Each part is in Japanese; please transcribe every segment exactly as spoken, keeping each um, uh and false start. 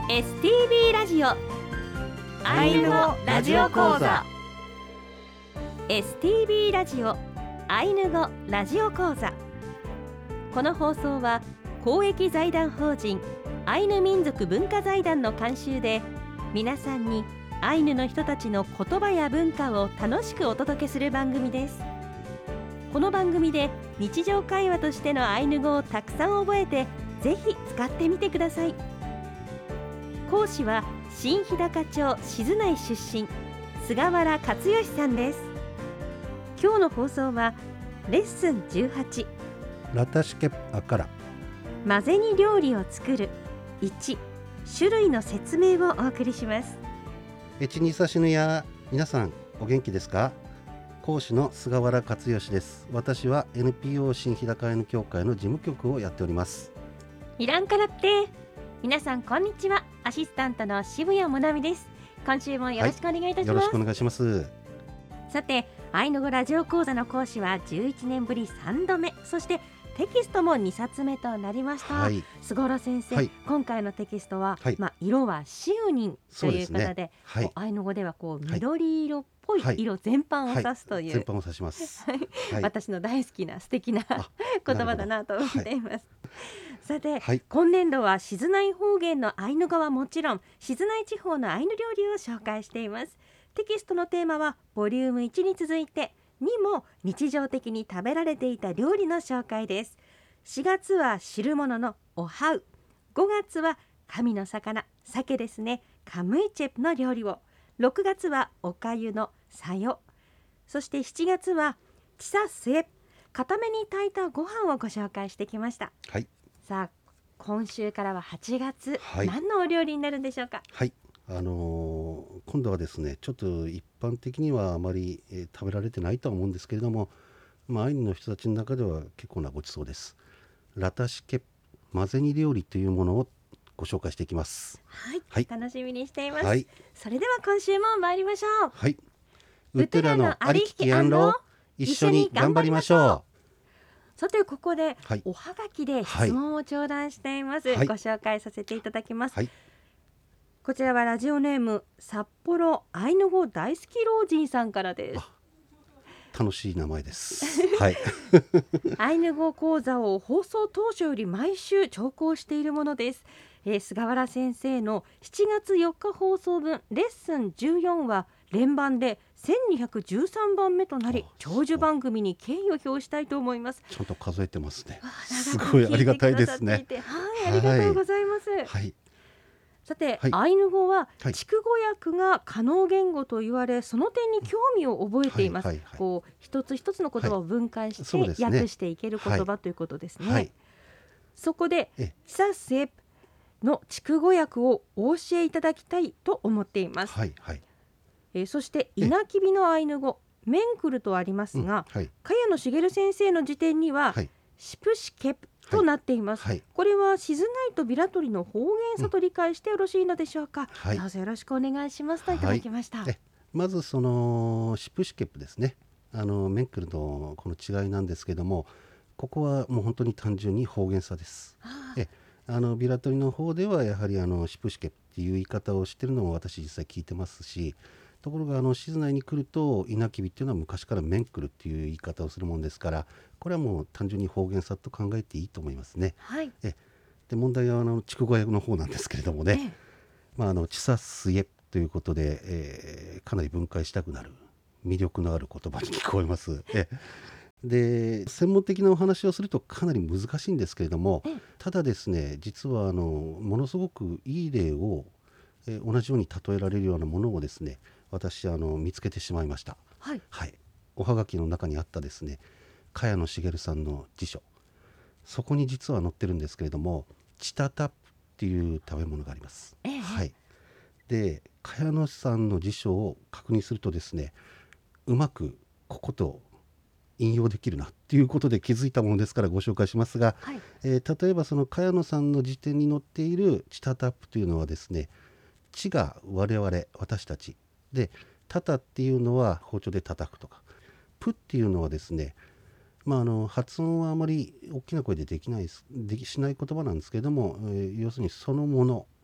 エスティービー ラジオアイヌ語ラジオ講座 エスティービー ラジオアイヌ語ラジオ講座。この放送は公益財団法人アイヌ民族文化財団の監修で、皆さんにアイヌの人たちの言葉や文化を楽しくお届けする番組です。この番組で日常会話としてのアイヌ語をたくさん覚えて、ぜひ使ってみてください。講師は新日高町静内出身、菅原克義さんです。今日の放送はレッスンじゅうはち、 ラタシケプアカラ、 混ぜに料理を作るいち、種類の説明をお送りします。 エチニサシヌヤ、皆さんお元気ですか？講師の菅原克義です。私は エヌピーオー 新日高アイヌ協会の事務局をやっております。 イランカラプテ、皆さんこんにちは。アシスタントの渋谷もなみです。今週もよろしくお願いいたします。 はい、よろしくお願いします。 さて、アイヌ語ラジオ講座の講師はじゅういちねんぶりさんどめ、そしてテキストもにさつめとなりました。はい、菅原先生、はい、今回のテキストは、はい、まあ、色はシウニンという方 で, で、ね、はい、アイヌ語ではこう緑色っぽい色全般を指すという、 全般を指します、はい、 私の大好きな素敵な言葉だなと思っています、はい、さて、はい、今年度は静内方言のアイヌ語はもちろん、静内地方のアイヌ料理を紹介しています。テキストのテーマはボリュームいちに続いてにも日常的に食べられていた料理の紹介です。しがつは汁物のおはう、ごがつは神の魚、鮭ですね、カムイチェプの料理を、ろくがつはおかゆのさよ、そしてしちがつはチサスエ、固めに炊いたご飯をご紹介してきました、はい、さあ今週からははちがつ、はい、何のお料理になるんでしょうか？ はい、あのー、今度はですね、ちょっと一般的にはあまり、えー、食べられてないとは思うんですけれども、まあ、アイヌの人たちの中では結構なごちそうです。ラタシケ、混ぜ煮料理というものをご紹介していきます。 はい、はい、楽しみにしています、 はい、 それでは今週も参りましょう。 はい、ウトゥラのありききあんろ、一緒に頑張りましょう。 さて、ここでおはがきで質問を頂戴しています、はい、ご紹介させていただきます、はい、こちらはラジオネーム札幌アイヌ語大好き老人さんからです。 楽しい名前です、はい、 アイヌ語講座を放送当初より毎週聴講しているものです、えー、菅原先生のしちがつよっか放送分レッスンじゅうよんは連番でせんにひゃくじゅうさんばんめとなり、長寿番組に敬意を表したいと思います。 ちゃんと数えてますね。すごいありがたいですね。 はい、ありがとうございます、はいはい、さて、はい、アイヌ語は筑語訳が可能言語と言われ、その点に興味を覚えています、はいはいはい、こう一つ一つの言葉を分解して訳していける言葉、はい、ということですね、はい、そこでチサセプの筑語訳をお教えいただきたいと思っています、はいはい、えー、そして稲きびのアイヌ語メンクルとありますが、うん、はい、茅野茂先生の辞典には、はい、シプシケプとなっています、はいはい、これは静内とビラトリの方言さと理解してよろしいのでしょうか？はい、どうぞよろしくお願いしますといただきました、はい、えまずそのシプシケプですね、あのメンクルのこの違いなんですけども、ここはもう本当に単純に方言差です。えあのビラトリの方ではやはりあのシプシケプっていう言い方をしているのも私実際聞いてますし、ところがあの静内に来ると稲きびっていうのは昔からメンクルっていう言い方をするもんですから、これはもう単純に方言差と考えていいと思いますね、はい、えで問題はあの筑語訳の方なんですけれどもね、ええ、まあ、あのチサスイエということで、えー、かなり分解したくなる魅力のある言葉に聞こえます、えで専門的なお話をするとかなり難しいんですけれども、ただですね、実はあのものすごくいい例を、えー、同じように例えられるようなものをですね、私あの見つけてしまいました、はいはい、おはがきの中にあったですね、茅野茂さんの辞書、そこに実は載ってるんですけれども、チタタップっていう食べ物があります、ええ、はい、で茅野さんの辞書を確認するとですね、うまくここと引用できるなっていうことで気づいたものですからご紹介しますが、はい、えー、例えばその茅野さんの辞典に載っているチタタップというのはですね、チが我々私たちで、タタっていうのは包丁で叩くとか、プっていうのはですね、まあ、あの発音はあまり大きな声でできないできしない言葉なんですけれども、えー、要するにそのもの、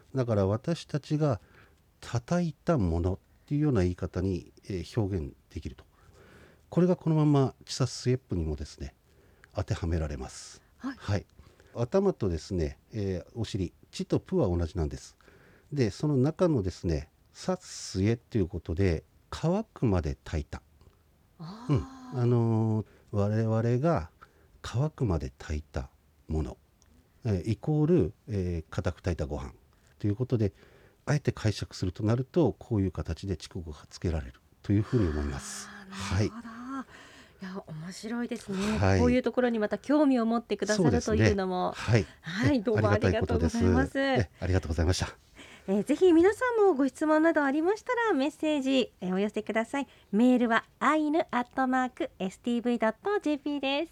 だから私たちが叩いたものっていうような言い方に、えー表現できると。これがこのままチサスエップにもですね当てはめられます。 はいはい、頭とですね、えーお尻、チとプは同じなんです。でその中のですねサスエということで乾くまで炊いた、 あうんあのー我々が乾くまで炊いたもの、えーイコール、えー固く炊いたご飯ということで、あえて解釈するとなるとこういう形で稚語がつけられるというふうに思います。 あーはいなるほど。いや面白いですね、 はいこういうところにまた興味を持ってくださるというのも、 はい、 はいどうもありがとうございます。 えありがとうございました。 えーぜひ皆さんもご質問などありましたらメッセージ、えーお寄せください。メールはアイヌアットマーク エスティーブイ ドット ジェーピー です。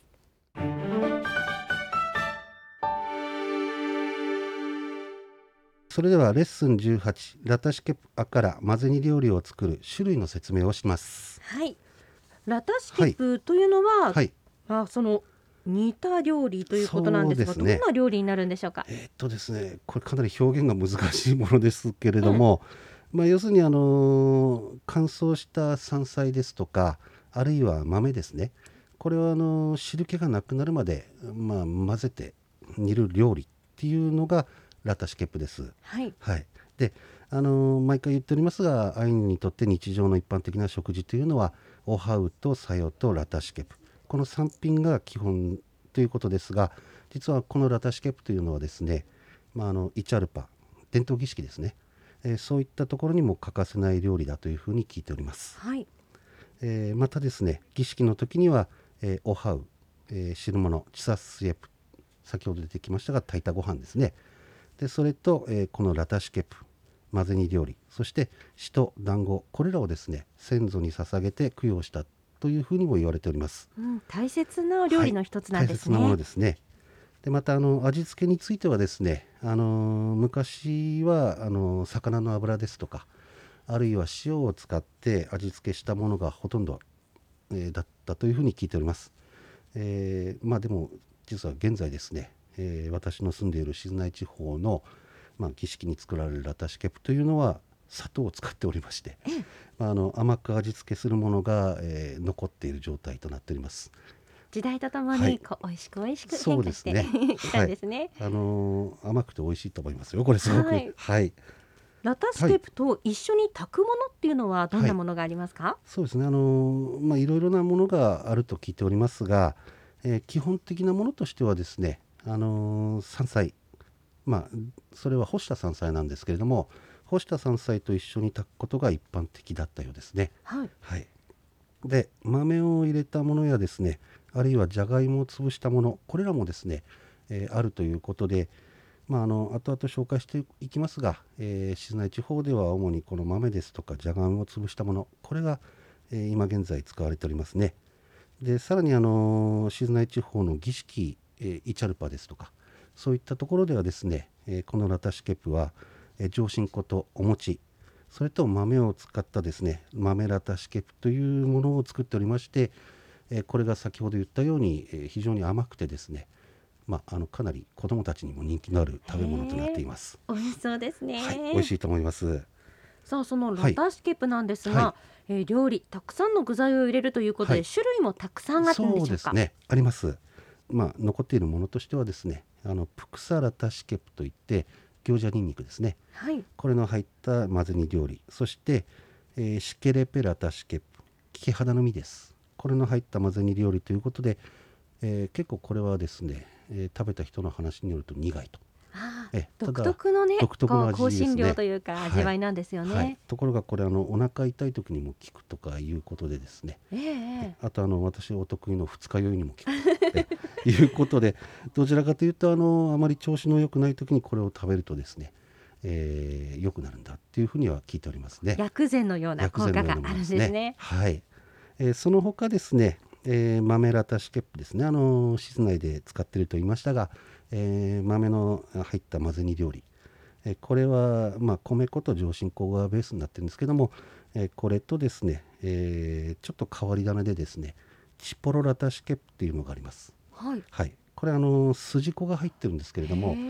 それではレッスンじゅうはち、ラタシケプアから混ぜ煮料理を作る種類の説明をします。 はい、ラタシケプというのは、 はい、 あその煮た料理ということなんですが、 そうですねどんな料理になるんでしょうか。 えーっとですねこれかなり表現が難しいものですけれども、まあ、要するにあのー乾燥した山菜ですとか、あるいは豆ですね、これはあのー汁気がなくなるまで、まあ、混ぜて煮る料理っていうのがラタシケプです。 はい、 はい、であのー毎回言っておりますが、アイヌにとって日常の一般的な食事というのはオハウとサヨとラタシケプ、このさん品が基本ということですが、実はこのラタシケプというのはですね、まあ、あのイチャルパ、伝統儀式ですね、えーそういったところにも欠かせない料理だというふうに聞いております。 はい、 えーまたですね、儀式の時には、えーオハウ、えー汁物、チサスエプ、先ほど出てきましたが炊いたご飯ですね。でそれと、えーこのラタシケプ、混ぜ煮料理、そしてシと団子、これらをですね先祖に捧げて供養したというふうにも言われております。 うん、大切な料理の一つなんですね。 はい、大切なものですね。でまたあの味付けについてはですね、あのー昔はあのー魚の油ですとか、あるいは塩を使って味付けしたものがほとんど、えーだったというふうに聞いております。えーまあでも実は現在ですね、えー私の住んでいる静内地方の、まあ、儀式に作られるラタシケプというのは砂糖を使っておりまして、まあ、あの甘く味付けするものが、えー残っている状態となっております。 時代とともはいにこう美味しく美味しくそう変化して、 ですねいたんですね。 あのー甘くて美味しいと思いますよ、これすごく。 はいはいラタシケプと一緒に炊くものっていうのはどんなものがありますか。 そうですね、あのーまあいろいろなものがあると聞いておりますが、えー基本的なものとしてはですね、あのー山菜、まあそれは干した山菜なんですけれども、干した山菜と一緒に炊くことが一般的だったようですね。 はい、 はい、で豆を入れたものやですね、あるいはじゃがいもを潰したもの、これらもですね、えーあるということで、まあ、あの後々紹介していきますが、えー静内地方では主にこの豆ですとかじゃがいもを潰したもの、これが、えー今現在使われておりますね。でさらにあの静内地方の儀式、えーイチャルパですとか、そういったところではですね、えーこのラタシケプは、えー上新粉とお餅、それと豆を使ったですね豆ラタシケプというものを作っておりまして、えーこれが先ほど言ったように、えー非常に甘くてですね、まあ、あのかなり子どもたちにも人気のある食べ物となっています。 美味しそうですね。 はい、美味しいと思います。 さあそのラタシケプなんですが、 はえー料理たくさんの具材を入れるということで、 はい種類もたくさんあるんでしょうか。 そうですね、あります。まあ、残っているものとしてはですね、あのプクサラタシケプといって行者ニンニクですね、 はい、 これの入った混ぜ煮料理、そして、えーシケレペラタシケプ、キキハダの実です、これの入った混ぜ煮料理ということで、えー結構これはですね、えー食べた人の話によると苦いと。 あえー独特のね独特の味こうですね香辛料というかはい味わいなんですよね。 はい、ところがこれあのお腹痛い時にも効くとかいうことでですね、 ええええあとあの私お得意の二日酔いにも効くということで、どちらかというとあのあまり調子の良くない時にこれを食べるとですね、えー良くなるんだっていうふうには聞いておりますね。 薬膳のような効果があるんですね。 はい、えーその他ですね、えー豆ラタシケプですね、あの室内で使っていると言いましたが、えー豆の入った混ぜ煮料理、えーこれは、まあ、米粉と上新粉がベースになってるんですけども、えーこれとですね、えーちょっと変わり種でですねチポロラタシケプっていうのがあります。 はい。 はい、これあの筋子が入ってるんですけれども、 へえ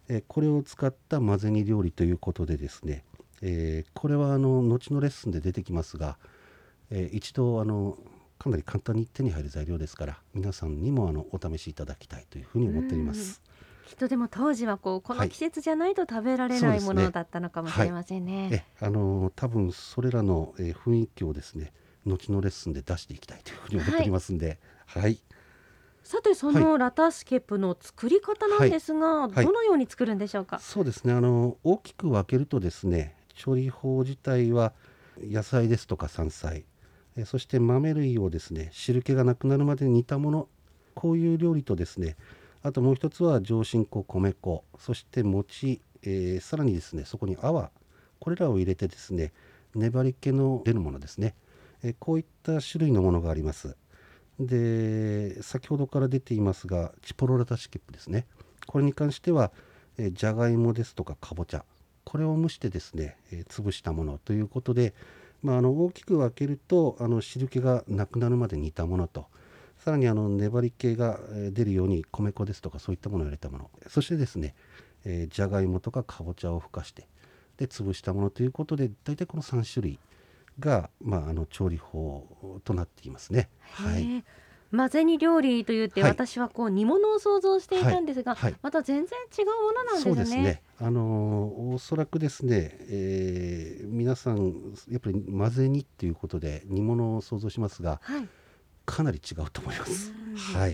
えーこれを使った混ぜ煮料理ということでですね、えーこれはあの後のレッスンで出てきますが、えー一度あのかなり簡単に手に入る材料ですから、皆さんにもあのお試しいただきたいというふうに思っております。 きっとでも当時はこうこの季節じゃないと食べられないものだったのかもしれませんね。 えあの多分それらの、えー雰囲気をですね、後のレッスンで出していきたいというふうに思っておりますんで、はい、はい、 さてそのラタシケプの作り方なんですが、 はいはいどのように作るんでしょうか。 そうですね、あの大きく分けるとですね、調理法自体は野菜ですとか山菜、えそして豆類をですね、汁気がなくなるまで煮たもの、こういう料理とですね、あともう一つは上新粉、米粉、そして餅、えーさらにですね、そこに泡、これらを入れてですね、粘り気の出るものですね、えーこういった種類のものがあります。で、先ほどから出ていますが、チポロラタシケップですね、これに関しては、えーじゃがいもですとかかぼちゃ、これを蒸してですね、えー潰したものということで、まあ、あの大きく分けると、あの汁気がなくなるまで煮たものと、さらにあの粘り気がえー出るように米粉ですとかそういったものを入れたもの、そしてですね、えーじゃがいもとかかぼちゃをふかしてで潰したものということで、大体このさん種類が、まあ、あの調理法となっていますね。はい、 へえ、混ぜ煮料理といってはい私はこう煮物を想像していたんですが、 はいはいまた全然違うものなんですね。 そうですね。あのーおそらくですね、えー皆さんやっぱり混ぜ煮っていうことで煮物を想像しますが、 はい、 かなり違うと思います。 うんはい。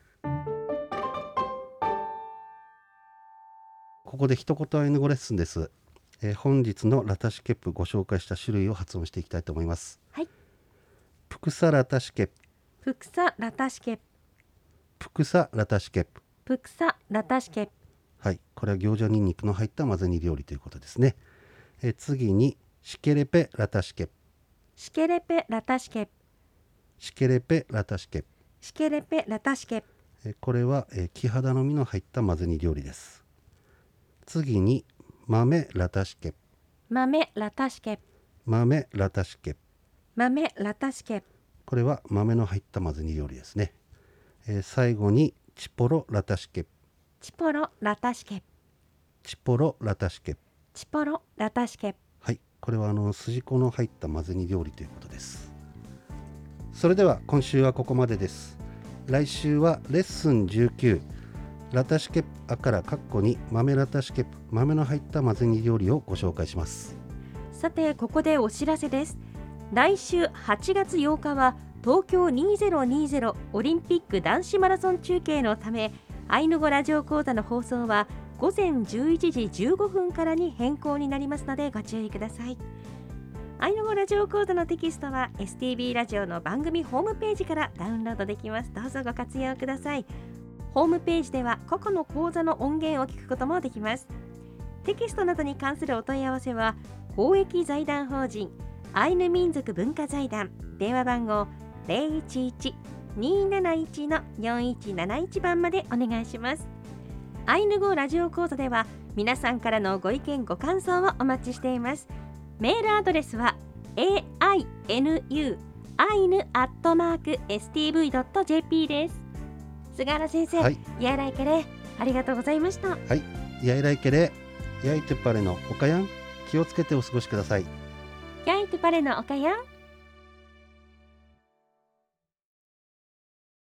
ここで一言アイヌ語レッスンです。えー本日のラタシケップご紹介した種類を発音していきたいと思います。 はい、 プクサラタシケップ、 プクサラタシケプ、 プクサラタシケップ。 プクサラタシケプ、 はい、これは行者ニンニクの入った混ぜ煮料理ということですね。えー次にシケレペラタシケップ、 シケレペラタシケプ、 シケレペラタシケップ。 シケレペラタシケプ、 えーこれは、えー木肌の実の入った混ぜ煮料理です。次に豆ラタシケップ、 豆ラタシケプ、 豆ラタシケップ。 豆ラタシケプ、 これは豆の入った混ぜ煮料理ですね。えー最後にチポロラタシケップ、 チポロラタシケプ、 チポロラタシケップ。 チポロラタシケプ。 はい、これはあの筋子の入った混ぜ煮料理ということです。それでは今週はここまでです。来週はレッスンじゅうきゅう、ラタシケプアからカッコに豆ラタシケプ、豆の入った混ぜ煮料理をご紹介します。 さてここでお知らせです。来週はちがつようかは東京にせんにじゅうオリンピック男子マラソン中継のため、アイヌ語ラジオ講座の放送はごぜんじゅういちじじゅうごふんからに変更になりますのでご注意ください。アイヌ語ラジオ講座のテキストは エスティービー ラジオの番組ホームページからダウンロードできます。どうぞご活用ください。ホームページでは個々の講座の音源を聞くこともできます。テキストなどに関するお問い合わせは公益財団法人アイヌ民族文化財団、電話番号 ゼロいちいち にーなないち のよんいちなないち 番までお願いします。アイヌ語ラジオ講座では皆さんからのご意見ご感想をお待ちしています。メールアドレスは エーアイエヌユー アイヌ アットマーク エスティーブイ ドット ジェーピー です。菅原先生、 はい、 やらいけれありがとうございました。 はい、やいらいけれやいてっぱれのおかやん、気をつけてお過ごしください。 やいてパレのおかやん。